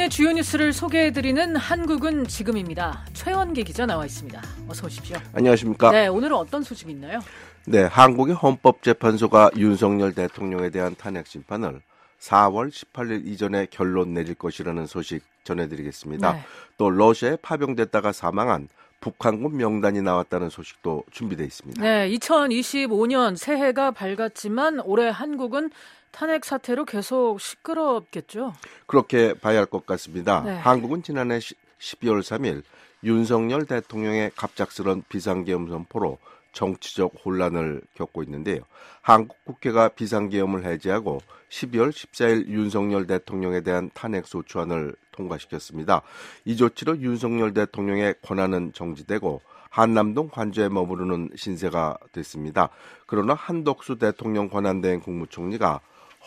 시간의 주요 뉴스를 소개해드리는 한국은 지금입니다. 최원기 기자 나와 있습니다. 어서 오십시오. 안녕하십니까. 네, 오늘은 어떤 소식이 있나요? 네, 한국의 헌법재판소가 윤석열 대통령에 대한 탄핵 심판을 4월 18일 이전에 결론 내릴 것이라는 소식 전해드리겠습니다. 네. 또 러시아에 파병됐다가 사망한 북한군 명단이 나왔다는 소식도 준비되어 있습니다. 네, 2025년 새해가 밝았지만 올해 한국은 탄핵 사태로 계속 시끄럽겠죠? 그렇게 봐야 할 것 같습니다. 네. 한국은 지난해 12월 3일 윤석열 대통령의 갑작스런 비상계엄 선포로 정치적 혼란을 겪고 있는데요. 한국 국회가 비상계엄을 해제하고 12월 14일 윤석열 대통령에 대한 탄핵소추안을 통과시켰습니다. 이 조치로 윤석열 대통령의 권한은 정지되고 한남동 관저에 머무르는 신세가 됐습니다. 그러나 한덕수 대통령 권한대행 국무총리가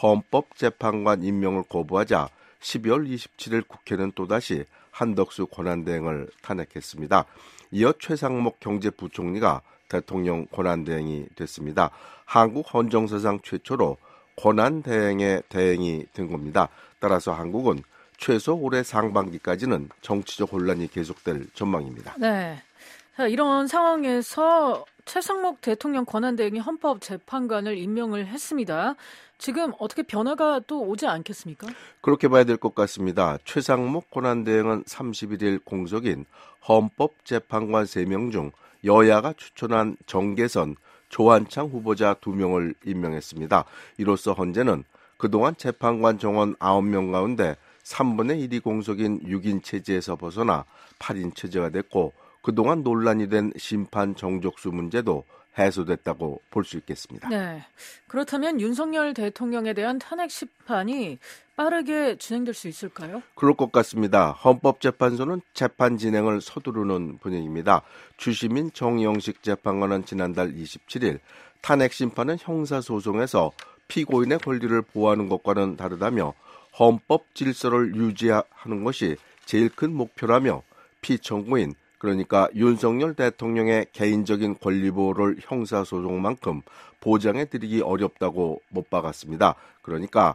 헌법재판관 임명을 거부하자 12월 27일 국회는 또다시 한덕수 권한대행을 탄핵했습니다. 이어 최상목 경제부총리가 대통령 권한대행이 됐습니다. 한국 헌정사상 최초로 권한대행의 대행이 된 겁니다. 따라서 한국은 최소 올해 상반기까지는 정치적 혼란이 계속될 전망입니다. 네. 자, 이런 상황에서 최상목 대통령 권한대행이 헌법재판관을 임명을 했습니다. 지금 어떻게 변화가 또 오지 않겠습니까? 그렇게 봐야 될 것 같습니다. 최상목 권한대행은 31일 공석인 헌법재판관 3명 중 여야가 추천한 정계선, 조한창 후보자 2명을 임명했습니다. 이로써 헌재는 그동안 재판관 정원 9명 가운데 3분의 1이 공석인 6인 체제에서 벗어나 8인 체제가 됐고 그동안 논란이 된 심판 정족수 문제도 해소됐다고 볼 수 있겠습니다. 네. 그렇다면 윤석열 대통령에 대한 탄핵 심판이 빠르게 진행될 수 있을까요? 그럴 것 같습니다. 헌법재판소는 재판 진행을 서두르는 분위기입니다. 주심인 정영식 재판관은 지난달 27일 탄핵 심판은 형사소송에서 피고인의 권리를 보호하는 것과는 다르다며 헌법 질서를 유지하는 것이 제일 큰 목표라며 피청구인 그러니까 윤석열 대통령의 개인적인 권리 보호를 형사소송만큼 보장해드리기 어렵다고 못 박았습니다. 그러니까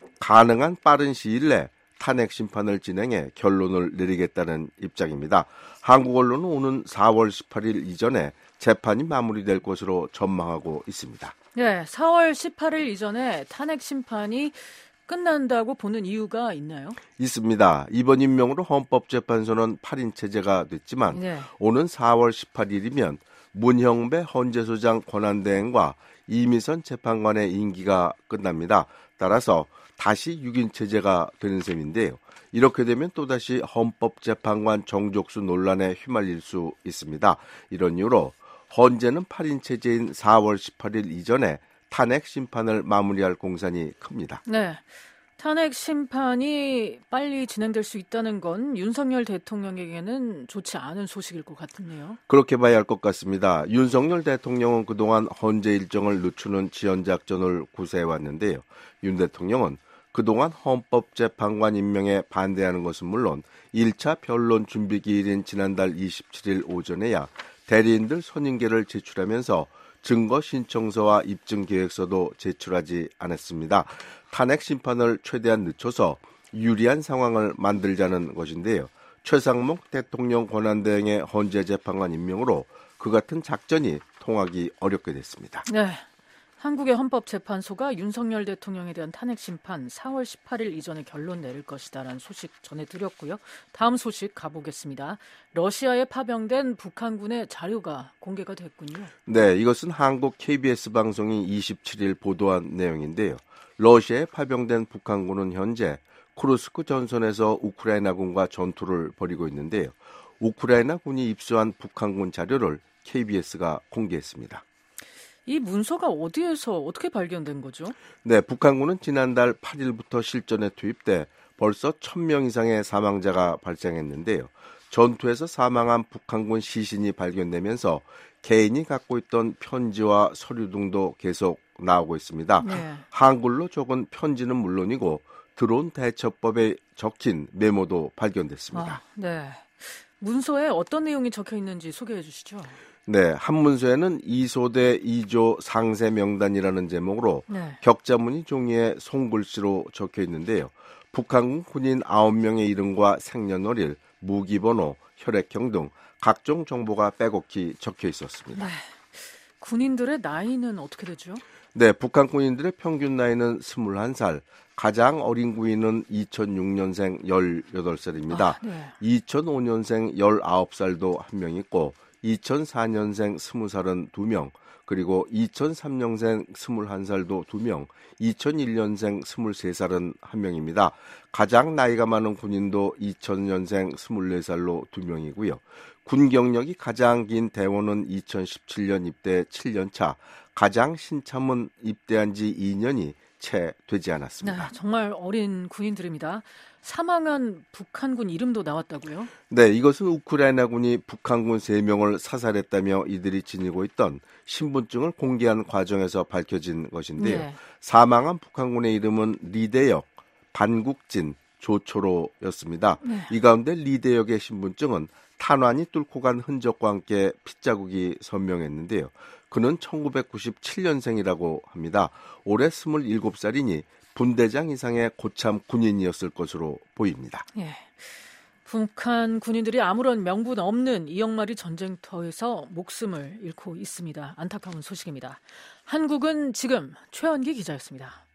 가능한 빠른 시일 내 탄핵 심판을 진행해 결론을 내리겠다는 입장입니다. 한국 언론은 오는 4월 18일 이전에 재판이 마무리될 것으로 전망하고 있습니다. 네, 4월 18일 이전에 탄핵 심판이 끝난다고 보는 이유가 있나요? 있습니다. 이번 임명으로 헌법재판소는 8인 체제가 됐지만 네. 오는 4월 18일이면 문형배 헌재소장 권한대행과 이미선 재판관의 임기가 끝납니다. 따라서 다시 6인 체제가 되는 셈인데요. 이렇게 되면 또다시 헌법재판관 정족수 논란에 휘말릴 수 있습니다. 이런 이유로 헌재는 8인 체제인 4월 18일 이전에 탄핵 심판을 마무리할 공산이 큽니다. 네. 탄핵 심판이 빨리 진행될 수 있다는 건 윤석열 대통령에게는 좋지 않은 소식일 것 같은데요. 그렇게 봐야 할 것 같습니다. 윤석열 대통령은 그동안 헌재 일정을 늦추는 지연작전을 구사해왔는데요. 윤 대통령은 그동안 헌법재판관 임명에 반대하는 것은 물론 1차 변론 준비 기일인 지난달 27일 오전에야 대리인들 선임계를 제출하면서 증거 신청서와 입증 계획서도 제출하지 않았습니다. 탄핵 심판을 최대한 늦춰서 유리한 상황을 만들자는 것인데요. 최상목 대통령 권한대행의 헌재 재판관 임명으로 그 같은 작전이 통하기 어렵게 됐습니다. 네. 한국의 헌법재판소가 윤석열 대통령에 대한 탄핵 심판 4월 18일 이전에 결론 내릴 것이다라는 소식 전해드렸고요. 다음 소식 가보겠습니다. 러시아에 파병된 북한군의 자료가 공개가 됐군요. 네, 이것은 한국 KBS 방송이 27일 보도한 내용인데요. 러시아에 파병된 북한군은 현재 쿠르스크 전선에서 우크라이나군과 전투를 벌이고 있는데요. 우크라이나군이 입수한 북한군 자료를 KBS가 공개했습니다. 이 문서가 어디에서 어떻게 발견된 거죠? 네, 북한군은 지난달 8일부터 실전에 투입돼 벌써 1,000명 이상의 사망자가 발생했는데요. 전투에서 사망한 북한군 시신이 발견되면서 개인이 갖고 있던 편지와 서류 등도 계속 나오고 있습니다. 네. 한글로 적은 편지는 물론이고 드론 대처법에 적힌 메모도 발견됐습니다. 네. 문서에 어떤 내용이 적혀 있는지 소개해 주시죠. 네, 한문서에는 2소대 2조 상세 명단이라는 제목으로 네. 격자무늬 종이에 손글씨로 적혀 있는데요. 북한군 군인 9명의 이름과 생년월일, 무기번호, 혈액형 등 각종 정보가 빼곡히 적혀 있었습니다. 네. 군인들의 나이는 어떻게 되죠? 네, 북한 군인들의 평균 나이는 21살, 가장 어린 군인은 2006년생 18살입니다. 네. 2005년생 19살도 한 명 있고 2004년생 20살은 2명, 그리고 2003년생 21살도 2명, 2001년생 23살은 1명입니다. 가장 나이가 많은 군인도 2000년생 24살로 2명이고요. 군 경력이 가장 긴 대원은 2017년 입대 7년차, 가장 신참은 입대한 지 2년이 채 되지 않았습니다. 네, 정말 어린 군인들입니다. 사망한 북한군 이름도 나왔다고요? 네, 이것은 우크라이나군이 북한군 3명을 사살했다며 이들이 지니고 있던 신분증을 공개한 과정에서 밝혀진 것인데요. 네. 사망한 북한군의 이름은 리대역, 반국진, 조초로였습니다. 네. 이 가운데 리대역의 신분증은 탄환이 뚫고 간 흔적과 함께 핏자국이 선명했는데요. 그는 1997년생이라고 합니다. 올해 27살이니 분대장 이상의 고참 군인이었을 것으로 보입니다. 예. 북한 군인들이 아무런 명분 없는 이영마리 전쟁터에서 목숨을 잃고 있습니다. 안타까운 소식입니다. 한국은 지금 최원기 기자였습니다.